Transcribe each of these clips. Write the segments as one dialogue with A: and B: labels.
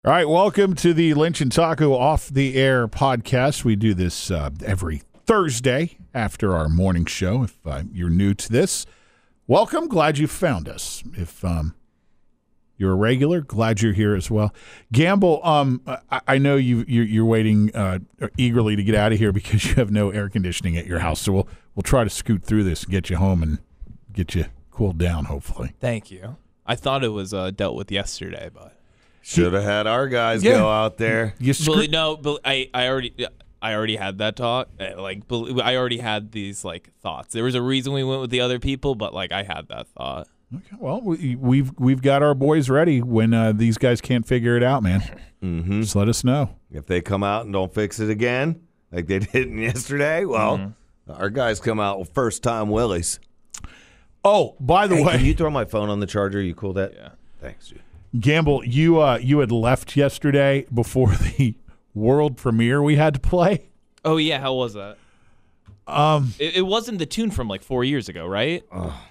A: All right, welcome to the Lynch and Taco Off the Air podcast. We do this every Thursday after our morning show. If you're new to this, welcome. Glad you found us. If you're a regular, glad you're here as well. Gamble, I know you're waiting eagerly to get out of here because you have no air conditioning at your house. So we'll try to scoot through this and get you home and get you cooled down, hopefully.
B: Thank you. I thought it was dealt with yesterday, but
C: should have had our guys go out there.
B: I already had that talk. I already had these thoughts. There was a reason we went with the other people, but I had that thought.
A: Okay, well, we've got our boys ready when these guys can't figure it out, man.
C: Mm-hmm.
A: Just let us know.
C: If they come out and don't fix it again, like they did yesterday, well, our guys come out with first-time Willies.
A: Oh, by the way,
C: can you throw my phone on the charger? You cool that?
B: Yeah.
C: Thanks, dude.
A: Gamble, you had left yesterday before the world premiere we had to play.
B: Oh yeah, how was that? It wasn't the tune from 4 years ago, right?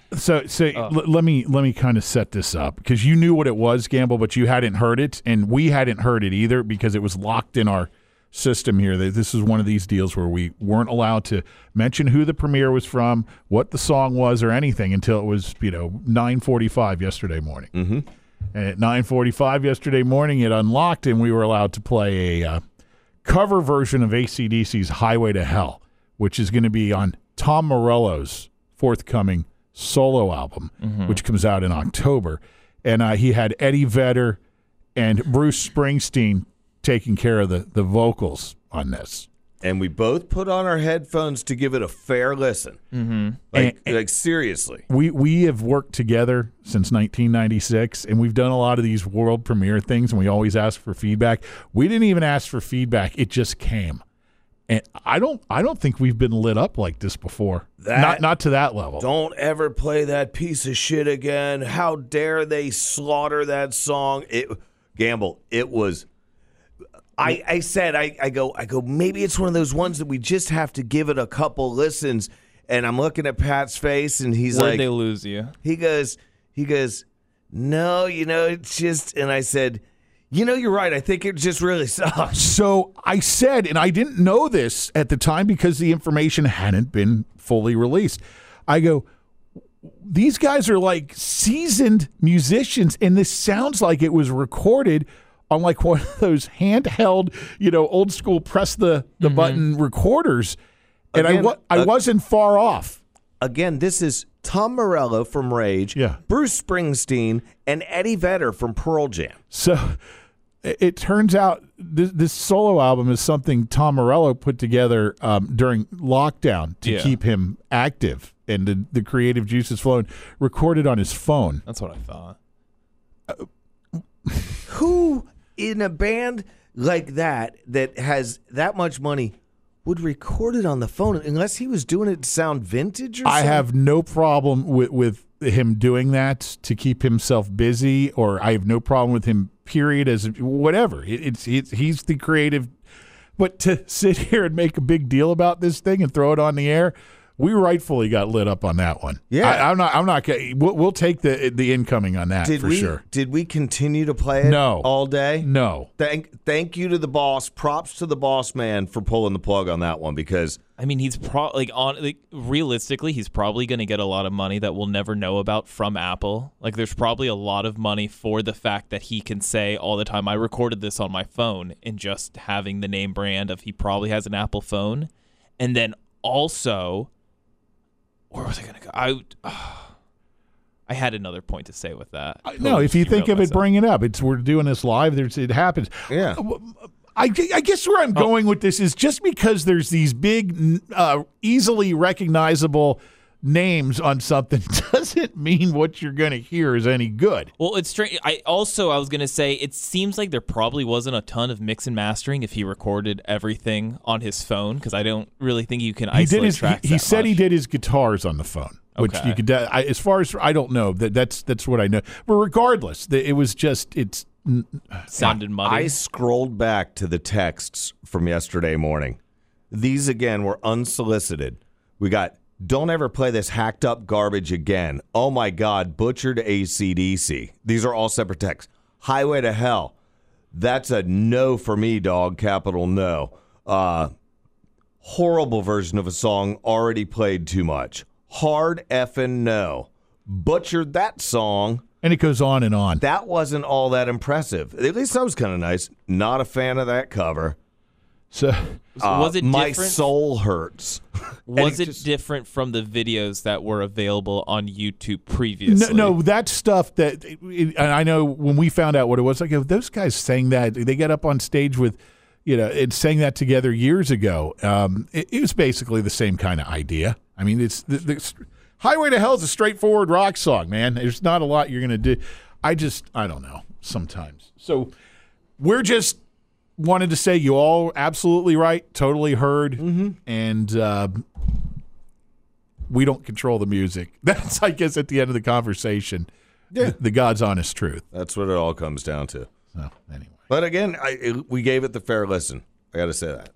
A: Let me kind of set this up because you knew what it was, Gamble, but you hadn't heard it, and we hadn't heard it either because it was locked in our system here. This is one of these deals where we weren't allowed to mention who the premiere was from, what the song was, or anything until it was 9:45 yesterday morning.
C: Mm-hmm.
A: And at 9:45 yesterday morning, it unlocked, and we were allowed to play a cover version of AC/DC's Highway to Hell, which is going to be on Tom Morello's forthcoming solo album, which comes out in October. And he had Eddie Vedder and Bruce Springsteen taking care of the vocals on this.
C: And we both put on our headphones to give it a fair listen. Mm-hmm. Seriously.
A: We have worked together since 1996, and we've done a lot of these world premiere things, and we always ask for feedback. We didn't even ask for feedback. It just came. And I don't think we've been lit up like this before. Not to that level.
C: Don't ever play that piece of shit again. How dare they slaughter that song? Gamble, it was... I said, I go, maybe it's one of those ones that we just have to give it a couple listens. And I'm looking at Pat's face, and he's
B: Where'd they lose you?
C: He goes, no, it's just, and I said, you're right. I think it just really sucks.
A: So I said, and I didn't know this at the time because the information hadn't been fully released. I go, these guys are seasoned musicians, and this sounds like it was recorded on one of those handheld, old school press the button recorders. And again, I wasn't far off.
C: Again, this is Tom Morello from Rage, Bruce Springsteen, and Eddie Vedder from Pearl Jam.
A: So it turns out this solo album is something Tom Morello put together during lockdown to keep him active and the creative juices flowing, recorded on his phone.
B: That's what I thought.
C: Who in a band like that has that much money would record it on the phone unless he was doing it to sound vintage or something?
A: I have no problem with him doing that to keep himself busy, or I have no problem with him, period, as whatever. He's the creative. But to sit here and make a big deal about this thing and throw it on the air, we rightfully got lit up on that one.
C: Yeah,
A: I'm not. We'll take the incoming on that sure.
C: Did we continue to play it?
A: No.
C: All day?
A: No.
C: Thank you to the boss. Props to the boss man for pulling the plug on that one because
B: he's realistically, he's probably going to get a lot of money that we'll never know about from Apple. There's probably a lot of money for the fact that he can say all the time, "I recorded this on my phone," and just having the name brand of he probably has an Apple phone, and then also. Where was I going to go? I had another point to say with that.
A: No, if you think of it, bring it up. We're doing this live. It happens.
C: Yeah.
A: I guess where I'm going with this is just because there's these big, easily recognizable names on something doesn't mean what you're going to hear is any good.
B: Well, it's strange. I was going to say, it seems like there probably wasn't a ton of mix and mastering if he recorded everything on his phone, because I don't really think you can isolate tracks.
A: He said he did his guitars on the phone, which
B: okay.
A: You could. As far as I don't know, that's what I know. But regardless, it was just
B: sounded muddy.
C: I scrolled back to the texts from yesterday morning. These again were unsolicited. We got. Don't ever play this hacked up garbage again. Oh, my God. Butchered AC/DC. These are all separate texts. Highway to Hell. That's a no for me, dog. Capital no. Horrible version of a song, already played too much. Hard effing no. Butchered that song.
A: And it goes on and on.
C: That wasn't all that impressive. At least that was kind of nice. Not a fan of that cover.
A: So
B: was it
C: My
B: different?
C: soul hurts.
B: Was it different from the videos that were available on YouTube previously?
A: no, that stuff that, and I know when we found out what it was, like, if those guys sang that, they got up on stage with, and sang that together years ago. It was basically the same kind of idea. I mean, it's the Highway to Hell is a straightforward rock song, man. There's not a lot you're going to do. I don't know sometimes. So we're just wanted to say you all absolutely right, totally heard, and we don't control the music. That's, I guess, at the end of the conversation, the God's honest truth.
C: That's what it all comes down to.
A: So anyway.
C: But again, we gave it the fair listen. I got to say that.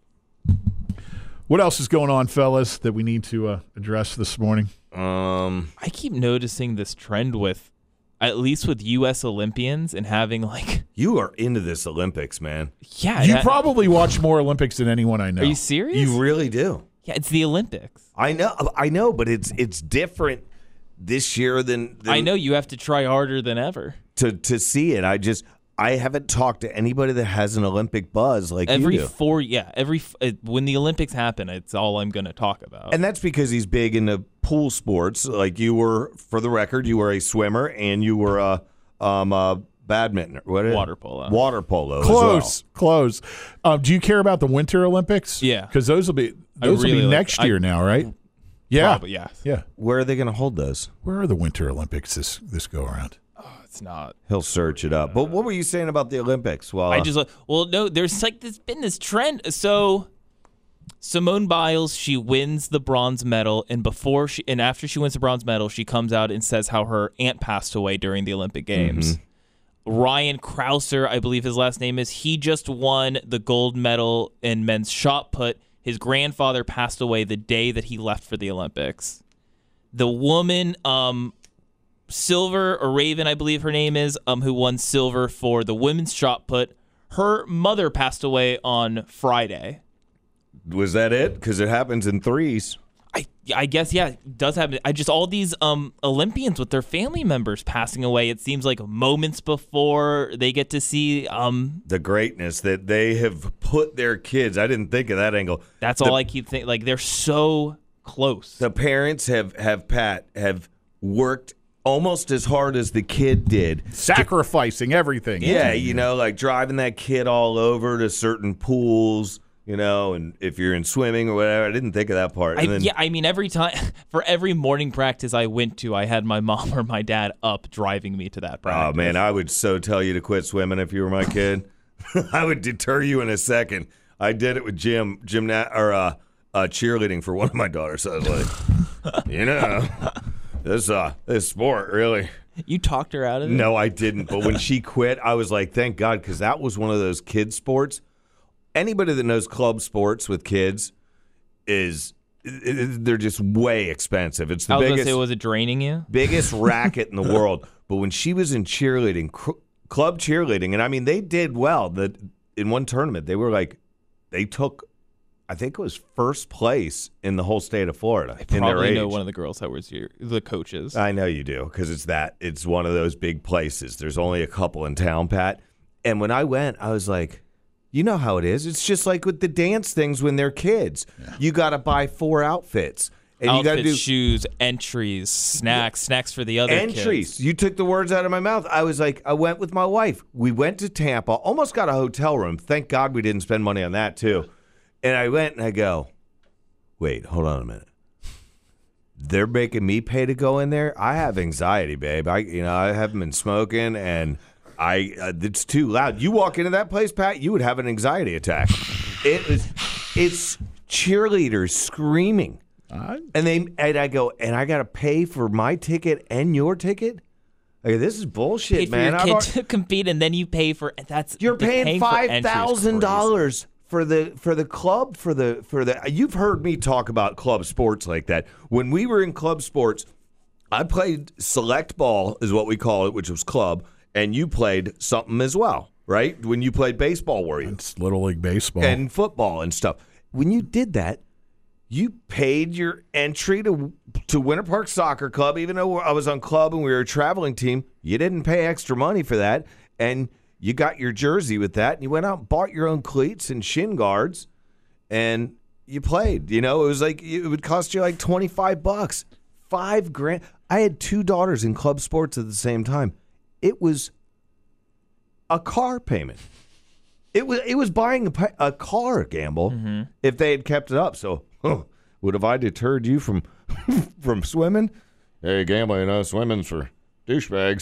A: What else is going on, fellas, that we need to address this morning?
B: I keep noticing this trend with, at least with U.S. Olympians, and having like.
C: You are into this Olympics, man.
B: Yeah.
A: You probably watch more Olympics than anyone I know.
B: Are you serious?
C: You really do.
B: Yeah, it's the Olympics.
C: I know, but it's different this year than
B: I know you have to try harder than ever.
C: to see it. I haven't talked to anybody that has an Olympic buzz like
B: Every
C: you do.
B: when the Olympics happen, it's all I'm going to talk about.
C: And that's because he's big into pool sports. Like you were, for the record, you were a swimmer and you were a badminton.
B: Water polo.
C: Water polo.
A: Close. Do you care about the Winter Olympics?
B: Yeah.
A: Because those will be next year now, right? Yeah.
B: Probably, yeah.
A: Yeah.
C: Where are they going to hold those?
A: Where are the Winter Olympics this go around?
B: It's not.
C: He'll search it up. But what were you saying about the Olympics? Well,
B: there's been this trend. So Simone Biles, she wins the bronze medal, and after she wins the bronze medal, she comes out and says how her aunt passed away during the Olympic Games. Ryan Crouser, I believe his last name is, he just won the gold medal in men's shot put. His grandfather passed away the day that he left for the Olympics. The woman, Silver or Raven, I believe her name is, who won silver for the women's shot put, her mother passed away on Friday.
C: Was that it? Because it happens in threes.
B: I guess, yeah, it does happen. All these Olympians with their family members passing away, it seems like moments before they get to see
C: the greatness that they have put their kids. I didn't think of that angle.
B: That's all I keep thinking. Like, they're so close.
C: The parents have worked almost as hard as the kid did.
A: Sacrificing everything.
C: Yeah, like driving that kid all over to certain pools, and if you're in swimming or whatever. I didn't think of that part.
B: Every time, for every morning practice I went to, I had my mom or my dad up driving me to that practice.
C: Oh, man, I would so tell you to quit swimming if you were my kid. I would deter you in a second. I did it with cheerleading for one of my daughters. So I was like, this sport, really.
B: You talked her out of it?
C: No, I didn't. But when she quit, I was like, thank God, because that was one of those kid sports. Anybody that knows club sports with kids they're just way expensive. It's the
B: biggest.
C: Gonna say,
B: was it draining you?
C: Biggest racket in the world. But when she was in cheerleading, club cheerleading, and they did well. In one tournament, they took, I think it was first place in the whole state of Florida.
B: I probably know one of the girls that was the coaches.
C: I know you do, because it's one of those big places. There's only a couple in town, Pat. And when I went, I was like, you know how it is. It's just like with the dance things when they're kids. Yeah. You got to buy 4 outfits. And you got to do
B: shoes, entries, snacks for the other
C: entries.
B: Kids.
C: You took the words out of my mouth. I was like, I went with my wife. We went to Tampa, almost got a hotel room. Thank God we didn't spend money on that too. And I went and I go, wait, hold on a minute. They're making me pay to go in there? I have anxiety, babe. I haven't been smoking and it's too loud. You walk into that place, Pat, you would have an anxiety attack. It's cheerleaders screaming. And I go, and I got to pay for my ticket and your ticket? Like, this is bullshit, man.
B: For your kid to compete, and then you pay for that's
C: you're paying $5,000 for the club for the. You've heard me talk about club sports like that. When we were in club sports, I played select ball, is what we call it, which was club, and you played something as well, right? When you played baseball, were you?
A: It's Little League Baseball.
C: And football and stuff. When you did that, you paid your entry to Winter Park Soccer Club, even though I was on club and we were a traveling team. You didn't pay extra money for that, and you got your jersey with that, and you went out and bought your own cleats and shin guards, and you played. You know, it was like it would cost you like $25, $5,000. I had 2 daughters in club sports at the same time. It was a car payment. It was buying a car, Gamble, if they had kept it up. So, would have I deterred you from from swimming? Hey, Gamble, you know, swimming's for douchebags.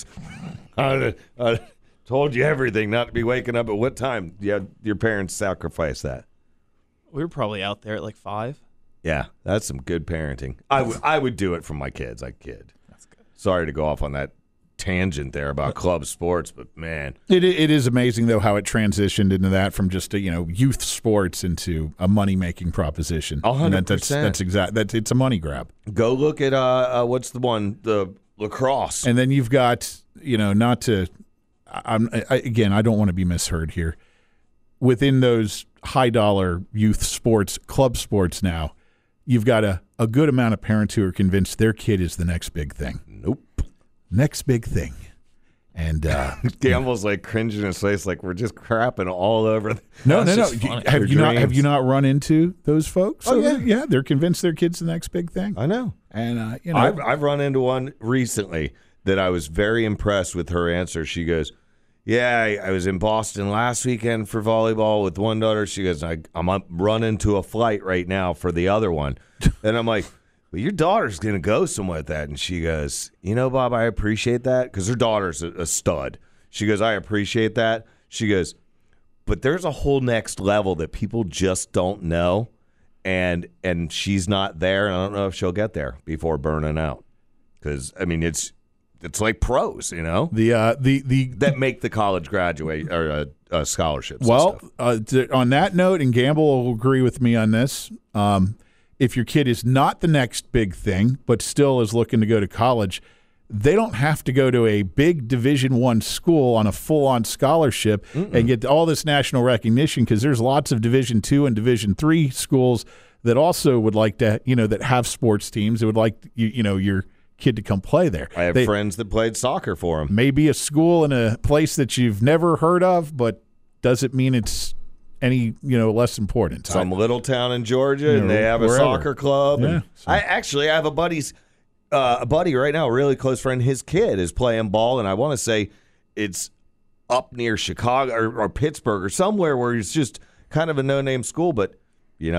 C: I told you everything, not to be waking up at what time. Yeah, your parents sacrificed that.
B: We were probably out there at like 5.
C: Yeah, that's some good parenting. I would do it for my kids. I kid.
B: That's good.
C: Sorry to go off on that tangent there about club sports, but man,
A: it is amazing though how it transitioned into that from just a, youth sports into a money making proposition.
C: 100%.
A: That's exact. It's a money grab.
C: Go look at what's the one, the lacrosse,
A: and then you've got not to. I don't want to be misheard here. Within those high dollar youth sports, club sports now, you've got a good amount of parents who are convinced their kid is the next big thing.
C: Nope.
A: Next big thing. And
C: Gamble's like cringing in his face, like we're just crapping all over.
A: No. Have you not run into those folks?
C: Oh,
A: yeah. They're convinced their kid's the next big thing.
C: I know.
A: And
C: I've run into one recently that I was very impressed with her answer. She goes, "Yeah, I was in Boston last weekend for volleyball with one daughter." She goes, "I'm up running to a flight right now for the other one," and I'm like, "Well, your daughter's going to go somewhere with that." And she goes, "Bob, I appreciate that," because her daughter's a stud. She goes, "I appreciate that." She goes, "But there's a whole next level that people just don't know, and she's not there, and I don't know if she'll get there before burning out." Because, I mean, it's like pros, that make the college graduate or scholarships.
A: Well, on that note, and Gamble will agree with me on this, if your kid is not the next big thing, but still is looking to go to college, they don't have to go to a big Division I school on a full-on scholarship and get all this national recognition, because there's lots of Division II and Division III schools that also would like to, that have sports teams. That would like, your kid to come play there.
C: I have friends that played soccer for them.
A: Maybe a school in a place that you've never heard of, but doesn't mean it's any less important.
C: Some little town in Georgia, and they have a soccer club.
A: Yeah,
C: and I have a buddy right now, a really close friend. His kid is playing ball, and I want to say it's up near Chicago or Pittsburgh or somewhere where it's just kind of a no-name school. But he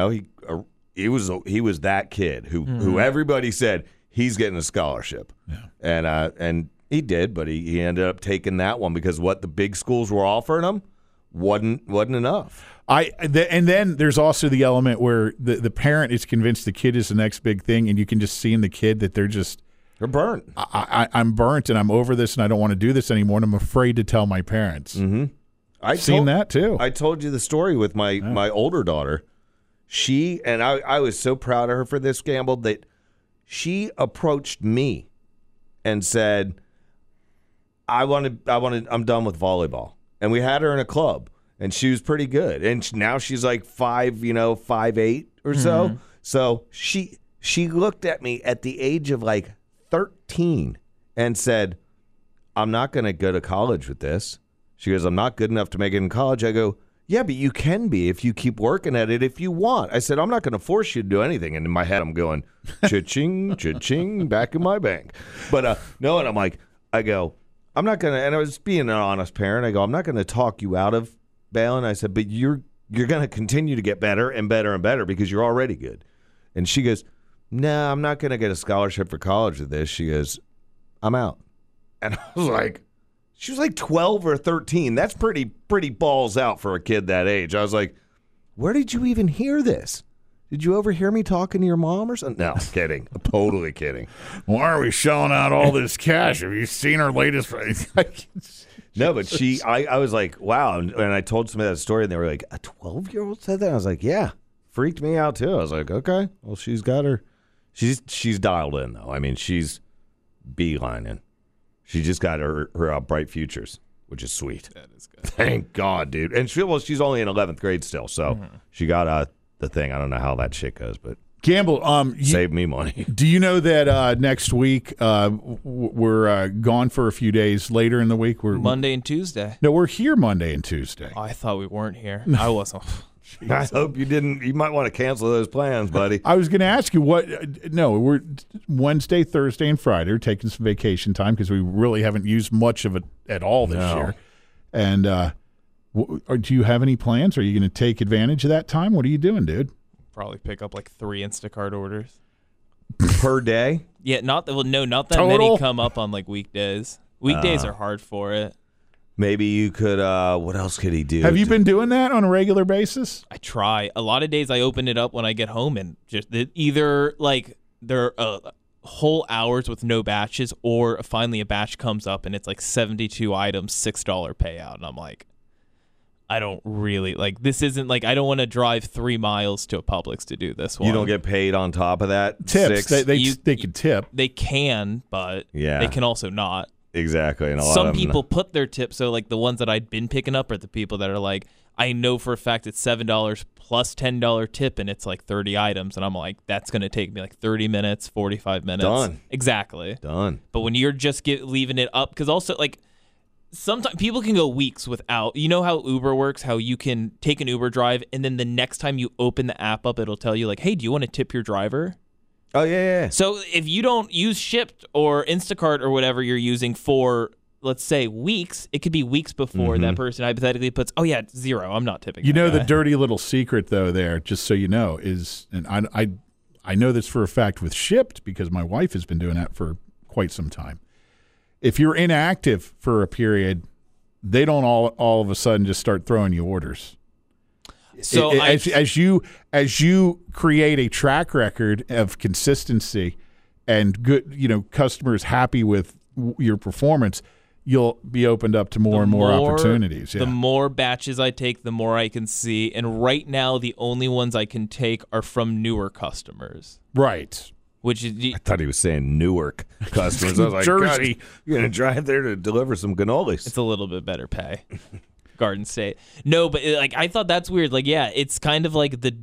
C: was that kid who everybody said he's getting a scholarship. Yeah. And he did, but he ended up taking that one because what the big schools were offering him wasn't enough.
A: And then there's also the element where the parent is convinced the kid is the next big thing, and you can just see in the kid that they're
C: burnt.
A: I'm burnt, and I'm over this, and I don't want to do this anymore, and I'm afraid to tell my parents.
C: Mm-hmm.
A: I've seen that too.
C: I told you the story with my older daughter. I was so proud of her for this, Gamble, that she approached me and said, I'm done with volleyball. And we had her in a club, and she was pretty good. And now she's like 5'8" or so. So she looked at me at the age of like 13 and said, "I'm not going to go to college with this." She goes, "I'm not good enough to make it in college." I go, "Yeah, but you can be if you keep working at it if you want." I said, "I'm not going to force you to do anything." And in my head, I'm going, cha-ching, cha-ching, back in my bank. But no, and I go, "I'm not going to," and I was being an honest parent. I go, "I'm not going to talk you out of bailing." I said, "But you're going to continue to get better and better and better because you're already good." And she goes, "No, I'm not going to get a scholarship for college with this." She goes, "I'm out." And I was like, she was like 12 or 13. That's pretty balls out for a kid that age. I was like, "Where did you even hear this? Did you overhear me talking to your mom or something?" No, kidding. Totally kidding.
A: Why are we shelling out all this cash? Have you seen our latest?
C: No, but I was like, wow. And I told somebody that story, and they were like, "A 12-year-old said that?" I was like, yeah. Freaked me out, too. I was like, okay. Well, she's got her. She's dialed in, though. I mean, she's beelining. She just got her bright futures. which is sweet.
B: That is good.
C: Thank God, dude. And she's only in 11th grade still, so she got the thing. I don't know how that shit goes, but
A: Gamble,
C: saved me money.
A: do you know that next week we're gone for a few days later in the week? We're
B: Monday and Tuesday.
A: No, we're here Monday and Tuesday.
B: Oh, I thought we weren't here. I wasn't.
C: I hope you didn't. You might want to cancel those plans, buddy.
A: I was going to ask you no, we're Wednesday, Thursday, and Friday. We're taking some vacation time because we really haven't used much of it at all this year. And do you have any plans? Are you going to take advantage of that time? What are you doing, dude?
B: Probably pick up like 3 Instacart orders
C: Per day?
B: Yeah, not that
A: Total?
B: many come up on like weekdays. Weekdays are hard for it.
C: Maybe you could. What else could he do?
A: Have you been doing that on a regular basis?
B: I try. A lot of days I open it up when I get home and just either like there are whole hours with no batches, or finally a batch comes up and it's like 72 items, $6 payout, and I'm like, I don't really like this. Isn't like I don't want to drive 3 miles to a Publix to do this one.
C: You don't get paid on top of that?
A: Tips.
C: $6?
A: They can tip.
B: They can, but
C: Yeah.
B: they can also not.
C: Exactly. And
B: Some people put their tips, so like the ones that I'd been picking up are the people that are like, I know for a fact it's $7 plus $10 tip, and it's like 30 items, and I'm like, that's going to take me like 30 minutes, 45 minutes.
C: Done.
B: Exactly.
C: Done.
B: But when you're just leaving it up, because also like sometimes people can go weeks without. You know how Uber works, how you can take an Uber drive, and then the next time you open the app up, it'll tell you like, hey, do you want to tip your driver?
C: Oh, yeah.
B: So if you don't use Shipt or Instacart or whatever you're using for, let's say, weeks, it could be weeks before that person hypothetically puts, oh, yeah, it's 0. I'm not tipping.
A: You know
B: that
A: the dirty little secret, though, there, just so you know, is, and I know this for a fact with Shipt because my wife has been doing that for quite some time. If you're inactive for a period, they don't all of a sudden just start throwing you orders.
B: So
A: as you create a track record of consistency and good, customers happy with your performance, you'll be opened up to more and more opportunities. Yeah.
B: The more batches I take, the more I can see. And right now, the only ones I can take are from newer customers.
A: Right.
B: Which is,
C: I thought he was saying Newark customers. I was like,
A: Jersey.
C: God, you're going to drive there to deliver some cannolis.
B: it's a little bit better pay. Garden State. No, but like I thought that's weird. Like, yeah, it's kind of like the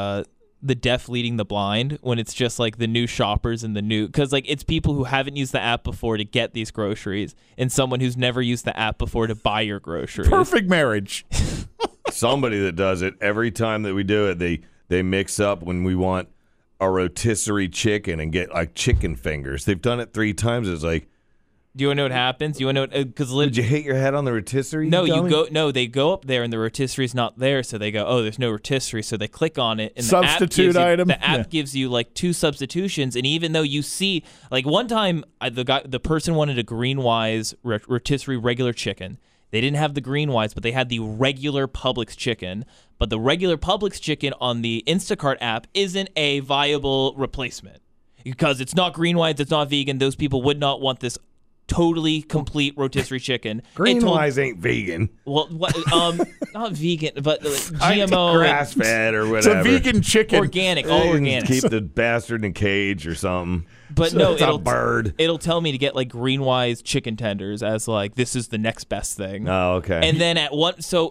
B: deaf leading the blind when it's just like the new shoppers and because like it's people who haven't used the app before to get these groceries and someone who's never used the app before to buy your groceries.
A: Perfect marriage.
C: Somebody that does it every time that we do it, they mix up when we want a rotisserie chicken and get like chicken fingers. They've done it 3 times. It's like,
B: do you want to know what happens? You want to know because
C: did you hit your head on the rotisserie?
B: No,
C: dummy?
B: they go up there and the rotisserie's not there, so they go, oh, there's no rotisserie, so they click on it and
A: substitute item.
B: The app gives you like 2 substitutions, and even though you see like one time the person wanted a Greenwise rotisserie regular chicken. They didn't have the Greenwise, but they had the regular Publix chicken. But the regular Publix chicken on the Instacart app isn't a viable replacement because it's not Greenwise, it's not vegan. Those people would not want this totally complete rotisserie chicken.
C: Greenwise ain't vegan.
B: Well, not vegan, but GMO,
C: grass fed or whatever.
A: It's a vegan chicken.
B: Organic, all organic.
C: Keep the bastard in a cage or something.
B: But no,
C: it's a bird.
B: It'll tell me to get like Greenwise chicken tenders as like this is the next best thing.
C: Oh, okay.
B: And then at one, so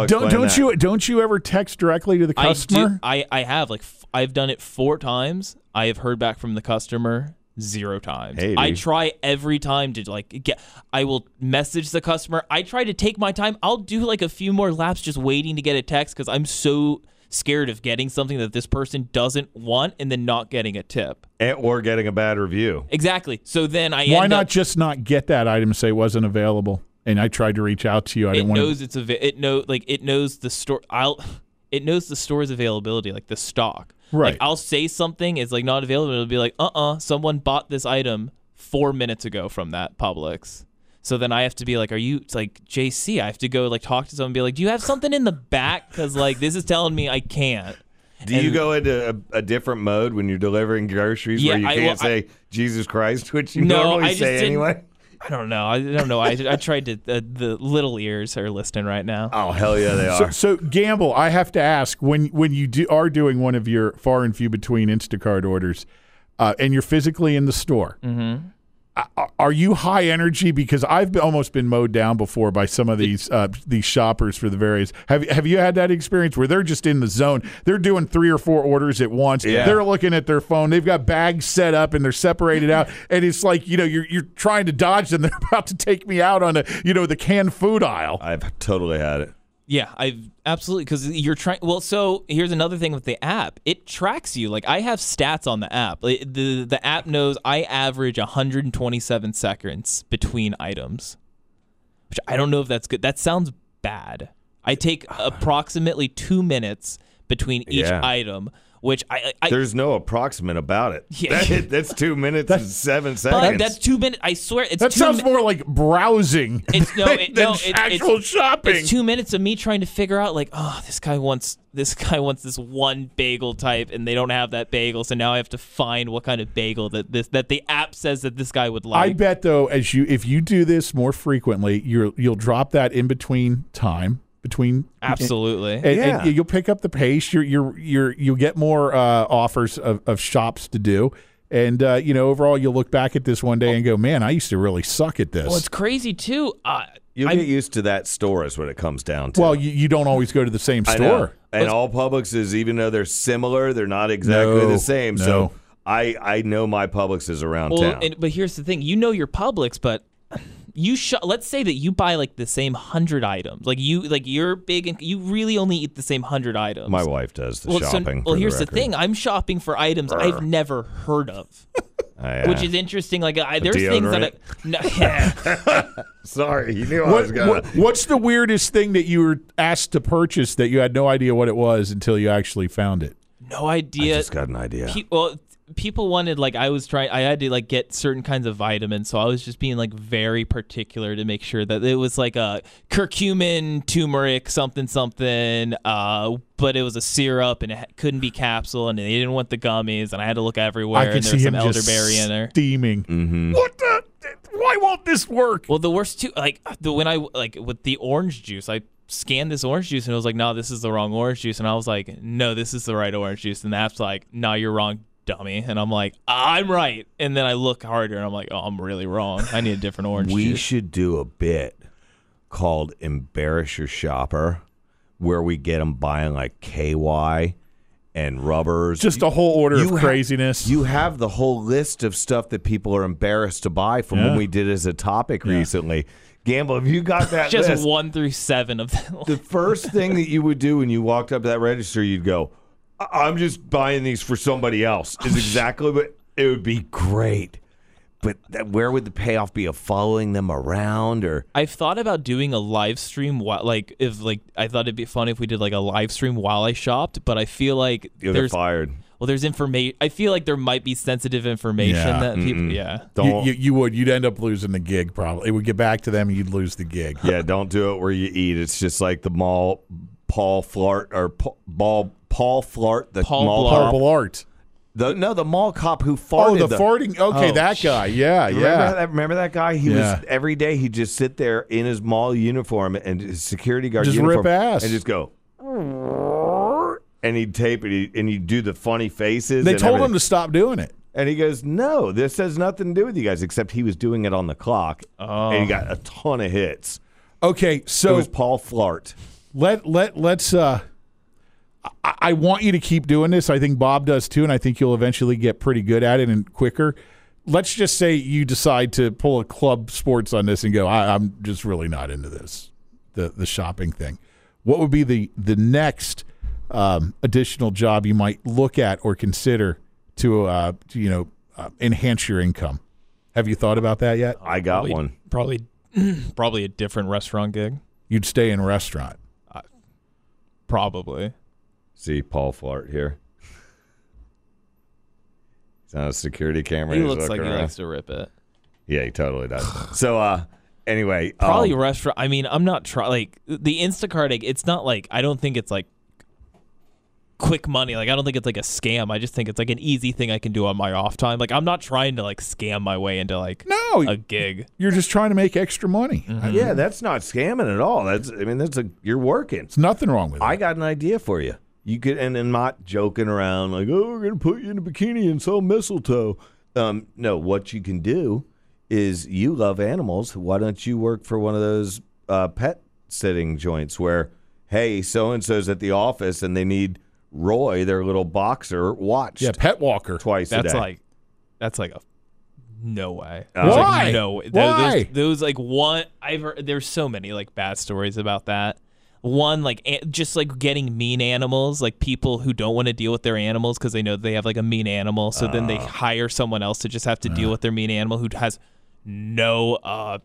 A: don't you ever text directly to the customer?
B: I have like I've done it 4 times. I have heard back from the customer 0 times.
C: Hey,
B: I try every time to like get. I will message the customer. I try to take my time. I'll do like a few more laps just waiting to get a text because I'm so scared of getting something that this person doesn't want and then not getting a tip
C: or getting a bad review.
B: Exactly. So then
A: why not just not get that item and say it wasn't available? And I tried to reach out to you.
B: It knows the store. It knows the store's availability, like the stock.
A: Right.
B: Like I'll say something is like not available. It'll be like, someone bought this item 4 minutes ago from that Publix. So then I have to be like, it's like JC. I have to go like talk to someone and be like, do you have something in the back? Because like this is telling me I can't.
C: Do you go into a different mode when you're delivering groceries where you can't say Jesus Christ, which you normally say anyway?
B: I don't know. I tried to. The little ears are listening right now.
C: Oh hell yeah, they are.
A: So Gamble, I have to ask when you are doing one of your far and few between Instacart orders, and you're physically in the store.
B: Mm-hmm.
A: Are you high energy? Because I've almost been mowed down before by some of these shoppers for the various. Have you had that experience where they're just in the zone? They're doing 3 or 4 orders at once.
C: Yeah.
A: They're looking at their phone. They've got bags set up and they're separated out. And it's like, you're trying to dodge them. They're about to take me out on the canned food aisle.
C: I've totally had it.
B: Yeah, I've absolutely, because you're trying. Well, so here's another thing with the app. It tracks you. Like, I have stats on the app. The app knows I average 127 seconds between items, which I don't know if that's good. That sounds bad. I take approximately 2 minutes between each item, which I
C: there's no approximate about it.
B: Yeah.
C: That's 2 minutes and 7
B: but
C: seconds.
B: that's 2 minutes. I swear, it's
A: That sounds more like browsing than actual shopping.
B: It's 2 minutes of me trying to figure out, like, oh, this guy wants this one bagel type, and they don't have that bagel, so now I have to find what kind of bagel that the app says that this guy would like.
A: I bet though, if you do this more frequently, you'll drop that in between time.
B: Absolutely,
A: and you'll pick up the pace. You'll get more offers of shops to do, and overall you'll look back at this one day and go, man, I used to really suck at this.
B: Well, it's crazy too.
C: You'll get used to that store is what it comes down to.
A: Well, you don't always go to the same store.
C: And all Publixes, even though they're similar, they're not exactly the same.
A: No.
C: So I know my Publix is around town.
B: But here's the thing: your Publix, but let's say that you buy like the same 100 items. You're big and you really only eat the same 100 items.
C: My wife does the shopping.
B: Here's the thing: I'm shopping for items I've never heard of. Which is interesting. Like there's things that
C: Sorry, you knew I was gonna.
A: What's the weirdest thing that you were asked to purchase that you had no idea what it was until you actually found it?
B: No idea.
C: I just got an idea.
B: People wanted, like, I had to like get certain kinds of vitamins, so I was just being like very particular to make sure that it was like a curcumin, turmeric, something, but it was a syrup and it couldn't be capsule, and they didn't want the gummies, and I had to look everywhere.
A: I can
B: and
A: see
B: there's
A: him
B: some
A: just
B: elderberry in there.
A: Steaming.
C: Mm-hmm.
A: What the? Why won't this work?
B: Well, the worst too, when I with the orange juice, I scanned this orange juice and it was like, no, this is the wrong orange juice, and I was like, no, this is the right orange juice, and the app's like, no, you're wrong, dummy. And I'm like, I'm right. And then I look harder and I'm like, oh, I'm really wrong. I need a different orange juice.
C: We should do a bit called Embarrass Your Shopper, where we get them buying like KY and rubbers.
A: Just a whole order of craziness.
C: You have the whole list of stuff that people are embarrassed to buy from when we did as a topic recently. Gamble, have you got that
B: just
C: list?
B: 1 through 7 of them.
C: The first thing that you would do when you walked up to that register, you'd go, I'm just buying these for somebody else. Is exactly what it would be great. But where would the payoff be of following them around? Or
B: I've thought about doing a live stream I thought it'd be fun if we did like a live stream while I shopped, but I feel like
C: you'll get fired.
B: Well, there's information. I feel like there might be sensitive information that people. Yeah,
A: you'd end up losing the gig. Probably it would get back to them, and you'd lose the gig.
C: Yeah, don't do it where you eat. It's just like the mall Paul Flart or Paul Flart, the mall
A: Paul Blart.
C: The mall cop who farted.
A: Oh, the farting. Okay, that guy. Yeah.
C: Remember that guy? He was every day he'd just sit there in his mall uniform and his security guard uniform,
A: rip ass
C: and just go. And he'd tape it, and he'd do the funny faces.
A: They told him to stop doing it.
C: And he goes, no, this has nothing to do with you guys, except he was doing it on the clock, and he got a ton of hits.
A: Okay, so
C: it was Paul Flart.
A: Let's. I want you to keep doing this. I think Bob does too, and I think you'll eventually get pretty good at it and quicker. Let's just say you decide to pull a club sports on this and go, I'm just really not into this, the shopping thing. What would be the next additional job you might look at or consider to enhance your income? Have you thought about that yet?
C: I got one.
B: Probably a different restaurant gig.
A: You'd stay in a restaurant.
B: Probably.
C: See Paul Flart here. He's on a security camera.
B: He looks like he likes to rip it.
C: Yeah, he totally does. So, anyway.
B: Probably restaurant. I mean, I'm not like the Instacart. It's not like, I don't think it's like quick money. Like, I don't think it's like a scam. I just think it's like an easy thing I can do on my off time. Like, I'm not trying to like scam my way into like a gig.
A: You're just trying to make extra money.
C: Mm-hmm. Yeah, that's not scamming at all. You're working.
A: There's nothing wrong with it.
C: I got an idea for you. You could, and not joking around like, oh, we're going to put you in a bikini and sell mistletoe. No, what you can do is you love animals. Why don't you work for one of those pet sitting joints where, hey, so-and-so's at the office and they need Roy, their little boxer, watched.
A: Yeah, pet walker.
C: Twice a day.
B: That's like a no way.
A: Why?
B: Like, no way.
A: Why?
B: Those like one. I've heard. There's so many like bad stories about that. One, like just like getting mean animals, like people who don't want to deal with their animals because they know they have like a mean animal, so then they hire someone else to just have to deal with their mean animal who has no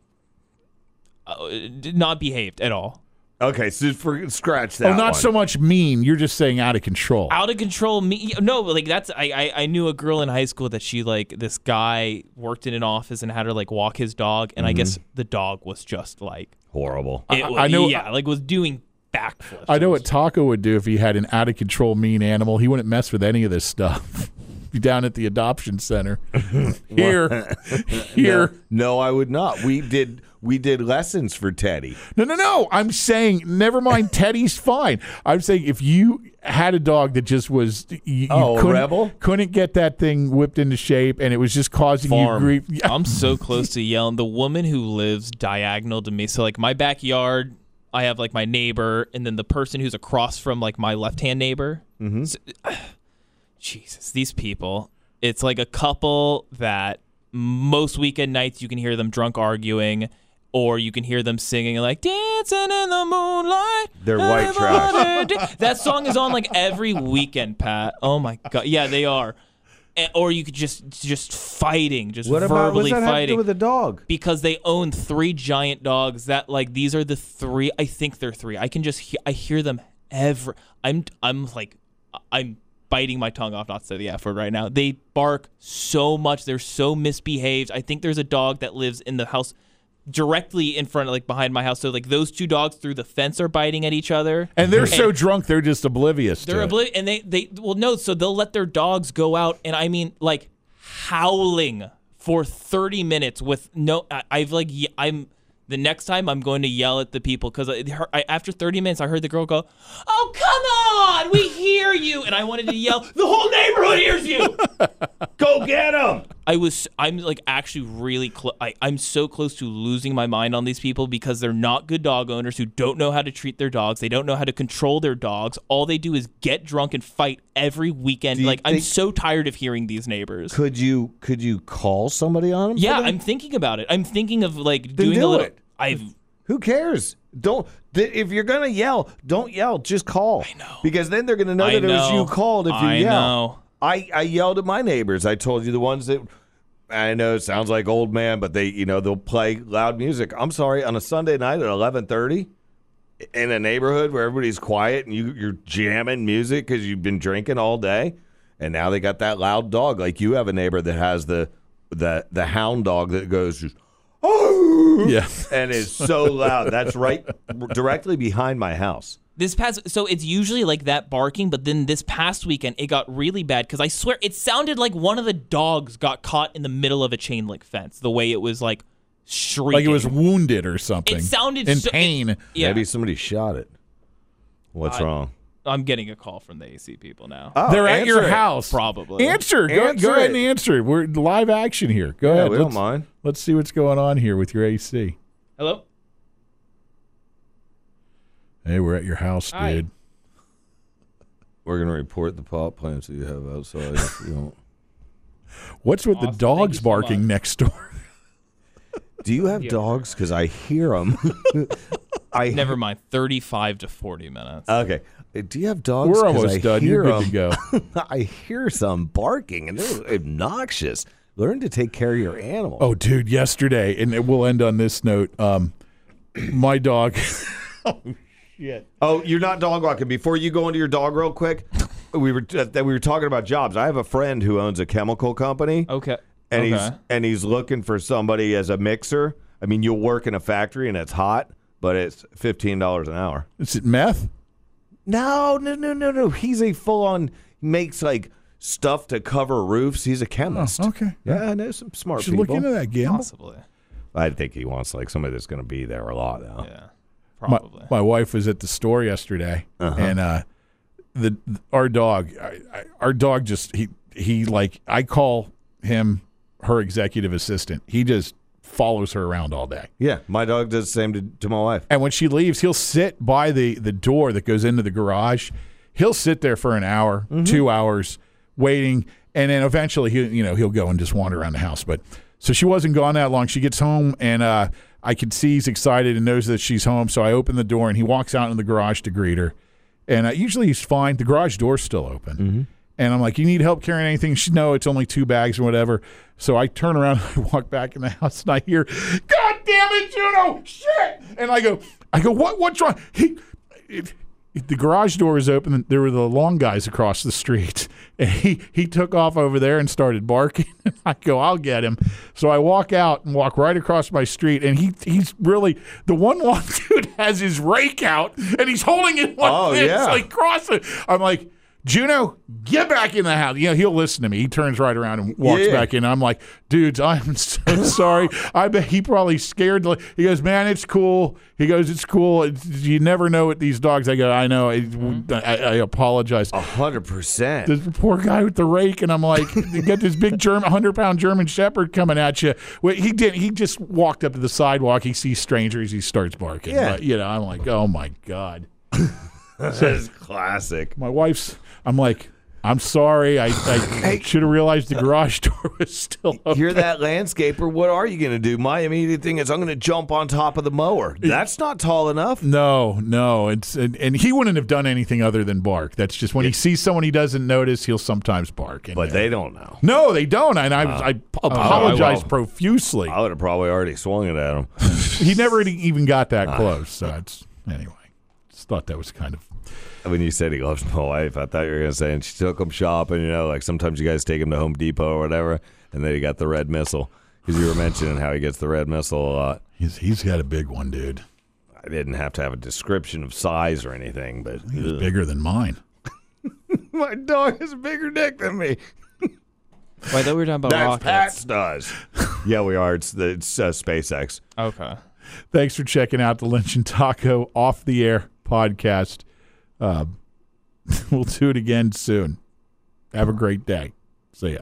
B: not behaved at all.
C: Okay, so scratch that.
A: not
C: one.
A: so much mean. You're just saying out of control.
B: Out of control. No, like that's I knew a girl in high school that she like this guy worked in an office and had her like walk his dog, and I guess the dog was just like
C: horrible.
A: I know.
B: Yeah, like was doing backflips.
A: I know what Taco would do if he had an out of control mean animal. He wouldn't mess with any of this stuff. Be down at the adoption center. Here.
C: No, I would not. We did lessons for Teddy.
A: No. I'm saying, never mind. Teddy's fine. I'm saying if you had a dog that just was, you
C: a rebel,
A: couldn't get that thing whipped into shape, and it was just causing you grief.
B: I'm so close to yelling. The woman who lives diagonal to me, so like my backyard, I have like my neighbor, and then the person who's across from like my left-hand neighbor. Mm-hmm. So, Jesus, these people. It's like a couple that most weekend nights you can hear them drunk arguing, or you can hear them singing like "Dancing in the Moonlight."
C: They're white trash.
B: That song is on like every weekend, Pat. Oh my God, yeah, they are. Or you could just fighting, just
C: what
B: verbally
C: about, what's that
B: fighting.
C: have to do with a dog?
B: Because they own 3 giant dogs that like these are the 3. I think they're 3. I can just I hear them every. I'm biting my tongue off not to say the F word right now. They bark so much. They're so misbehaved. I think there's a dog that lives in the house directly in front of, like, behind my house. So, like, those 2 dogs through the fence are biting at each other.
A: And they're so drunk, they're just oblivious
B: to it. And they well, no, so they'll let their dogs go out, and I mean, like, howling for 30 minutes with no, the next time I'm going to yell at the people because after 30 minutes, I heard the girl go, "Oh, come on, we hear you." And I wanted to yell, "The whole neighborhood hears you.
C: Go get them."
B: I'm like actually really close. I'm so close to losing my mind on these people because they're not good dog owners who don't know how to treat their dogs. They don't know how to control their dogs. All they do is get drunk and fight every weekend. Like, I'm so tired of hearing these neighbors.
C: Could you call somebody on them?
B: Yeah, I'm thinking about it. I'm thinking of like
C: then
B: doing
C: do
B: a little.
C: It. Who cares? If you're gonna yell, don't yell. Just call.
B: I know.
C: Because then they're gonna know that it was you called if you yell.
B: Know.
C: I yelled at my neighbors. I told you the ones that I know it sounds like old man, but they'll play loud music. I'm sorry, on a Sunday night at 11:30 in a neighborhood where everybody's quiet and you're jamming music because you've been drinking all day, and now they got that loud dog. Like you have a neighbor that has the hound dog that goes, "Oh!"
A: Yeah,
C: and is so loud. That's right directly behind my house.
B: So it's usually like that barking, but then this past weekend it got really bad because I swear it sounded like one of the dogs got caught in the middle of a chain link fence. The way it was like shrieking,
A: like it was wounded or something.
B: It sounded
A: in pain.
B: Yeah.
C: Maybe somebody shot it. What's wrong?
B: I'm getting a call from the AC people now.
C: Oh,
A: they're at your house.
B: Probably.
A: Answer. Go ahead and answer it. We're live action here. Go ahead.
C: We don't mind.
A: Let's see what's going on here with your AC.
B: Hello?
A: Hey, we're at your house,
B: Hi.
A: dude.
C: We're going to report the pot plants that you have outside if you don't.
A: What's with
B: Awesome.
A: the dogs
B: Thank you so
A: barking
B: much.
A: next door?
C: Do you have dogs? Because I hear them.
B: Never mind. 35 to 40 minutes.
C: Okay. Do you have dogs?
A: We're
C: 'Cause
A: almost
C: I
A: done.
C: hear
A: You're good to go.
C: I hear some barking, and they're obnoxious. Learn to take care of your animal.
A: Oh, dude, yesterday, and we'll end on this note. My dog. Shit.
C: Oh, you're not dog walking. Before you go into your dog real quick, we were talking about jobs. I have a friend who owns a chemical company.
B: Okay.
C: And he's looking for somebody as a mixer. I mean, you'll work in a factory and it's hot, but it's $15 an hour.
A: Is it meth?
C: No. He's a full-on, makes like stuff to cover roofs. He's a chemist.
A: Oh, okay.
C: Yeah, I know some smart
A: Should
C: people.
A: look into that, Gamble.
B: Possibly.
C: I think he wants like somebody that's going to be there a lot though.
B: Yeah. Probably.
A: My wife was at the store yesterday, and our dog just he like I call him her executive assistant. He just follows her around all day.
C: Yeah, my dog does the same to my wife.
A: And when she leaves, he'll sit by the door that goes into the garage. He'll sit there for an hour, 2 hours, waiting, and then eventually he'll go and just wander around the house. But so she wasn't gone that long. She gets home, and I can see he's excited and knows that she's home. So I open the door, and he walks out in the garage to greet her. And usually he's fine. The garage door's still open. And I'm like, you need help carrying anything? She, no, it's only 2 bags or whatever. So I turn around, and I walk back in the house, and I hear, God damn it, Juno, shit! And I go, what's wrong? The garage door is open, and there were the long guys across the street. And he took off over there and started barking. And I go, I'll get him. So I walk out and walk right across my street, and he's really, the one long dude has his rake out, and he's holding it like this, like crossing. I'm like, Juno, get back in the house. He'll listen to me. He turns right around and walks back in. I'm like, dudes, I'm so sorry. I bet he probably scared. He goes, man, it's cool. He goes, it's cool. You never know with these dogs. I go, I know. I apologize.
C: 100%.
A: The poor guy with the rake, and I'm like, you got this big 100-pound German Shepherd coming at you. Well, he just walked up to the sidewalk. He sees strangers. He starts barking.
C: Yeah.
A: But, I'm like, oh, my God.
C: That is classic.
A: My wife's, I'm like, I'm sorry. I should have realized the garage door was still open.
C: You're that landscaper. What are you going to do? My immediate thing is I'm going to jump on top of the mower. That's not tall enough.
A: No. And he wouldn't have done anything other than bark. That's just when he sees someone he doesn't notice, he'll sometimes bark.
C: But they don't know.
A: No, they don't. And I apologize profusely.
C: I would have probably already swung it at him.
A: He never even got that close. So anyway. Just thought that was kind of.
C: When you said he loves my wife, I thought you were going to say, and she took him shopping, like sometimes you guys take him to Home Depot or whatever, and then he got the red missile. Because you were mentioning how he gets the red missile a lot.
A: He's got a big one, dude.
C: I didn't have to have a description of size or anything, but
A: he's bigger than mine.
C: My dog has a bigger dick than me.
B: Wait, I thought we were talking about rockets.
C: Pat's does. Yeah, we are. It's SpaceX.
B: Okay.
A: Thanks for checking out the Lynch and Taco Off the Air podcast. We'll do it again soon. Have a great day.